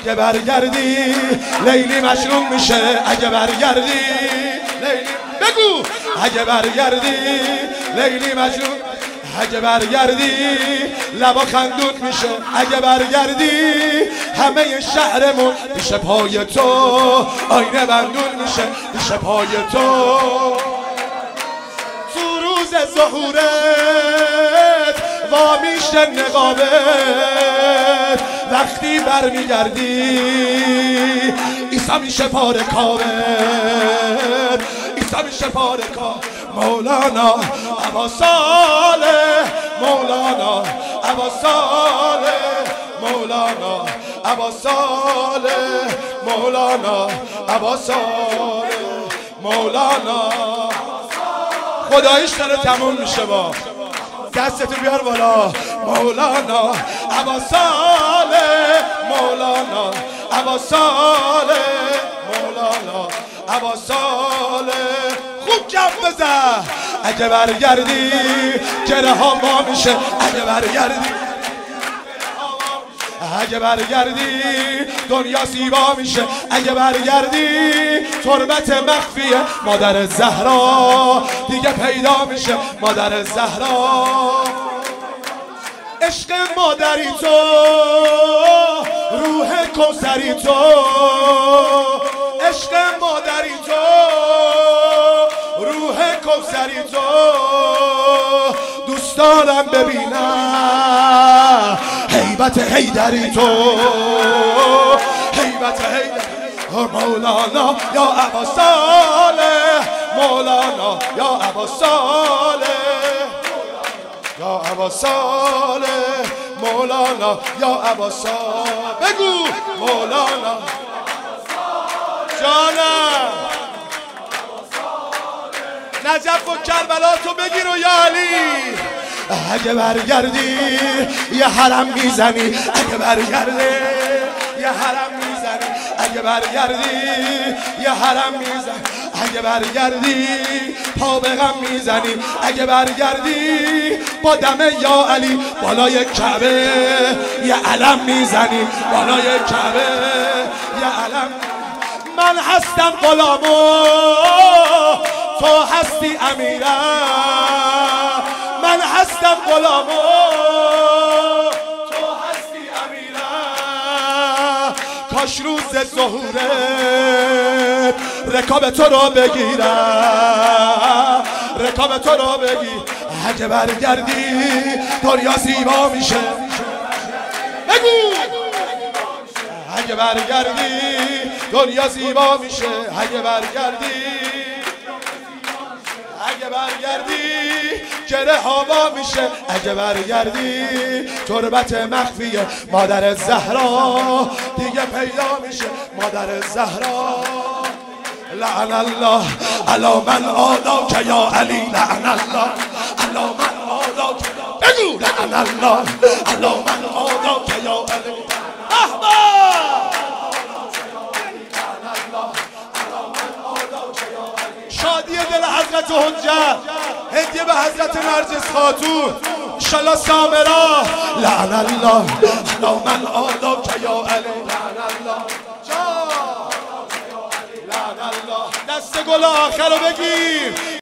اگه برگردی لیلی مجنون میشه. اگه برگردی لیلی بگو اگه برگردی لیلی مجنون. اگه برگردی لبا خندون میشه. اگه برگردی همه شهرمون پیش پای تو آینه بندون میشه. پیش پای تو تو روز ظهورت وا میشه نقابت. وقتی برمیگردی عیسی میشه پاره کارت. عیسی میشه پاره کار. مولانا ابا صالح مولانا ابا صالح مولانا ابا صالح مولانا ابا صالح مولانا. خداییش داره تموم میشه. با دستتو بیار بالا. مولانا ابا صالح مولانا ابا صالح مولانا ابا صالح. خوب جمع بزن. اگه برگردی گره ها ما میشه. اگه برگردی اگه برگردی دنیا زیبا میشه. اگه برگردی تربت مخفیه مادر زهرا دیگه پیدا میشه. مادر زهرا عشق مادری تو روح کوثری تو. عشق مادری تو روح کوثری تو. دوست دارم ببینم هیبت حیدری تو. هیبت حیدری مولانا یا ابا صالح مولانا یا ابا صالح یا ابا صالح مولانا یا ابا صالح. بگو مولانا جانم. نجف و کربلا تو بگیر و یا علی. اگه برگردی یه حرم میزنی. اگه برگردی یه حرم میزنی. اگه برگردی یه حرم میزنی. اگه برگردی پا به غم میزنی. اگه برگردی با دم یا علی بالای کعبه یه علم میزنی. بالای کعبه یه علم. من هستم غلامو تو هستی امیرم. من هستم غلامو تو هستی امیرم. کاش روز ظهورت رکاب تو رو بگیرم. رکاب تو رو بگیر. اگه برگردی دنیا زیبا میشه. بگو اگه برگردی دنیا زیبا میشه. اگه برگردی اگه برگردی گره هوا میشه. اگه برگردی تربت مخفیه مادر زهرا دیگه پیدا میشه. مادر زهرا لعن الله علی من آلاک یا علی. لعن الله علی من آلاک. بگو لعن الله علی من آلاک یا علی. شادی دل حضرت حجت هدیه به حضرت نرجس خاتون انشالله سامرا. لعن الله علی من آلاک یا علی. لعن الله لعن الله. دست گل آخر رو بگیر.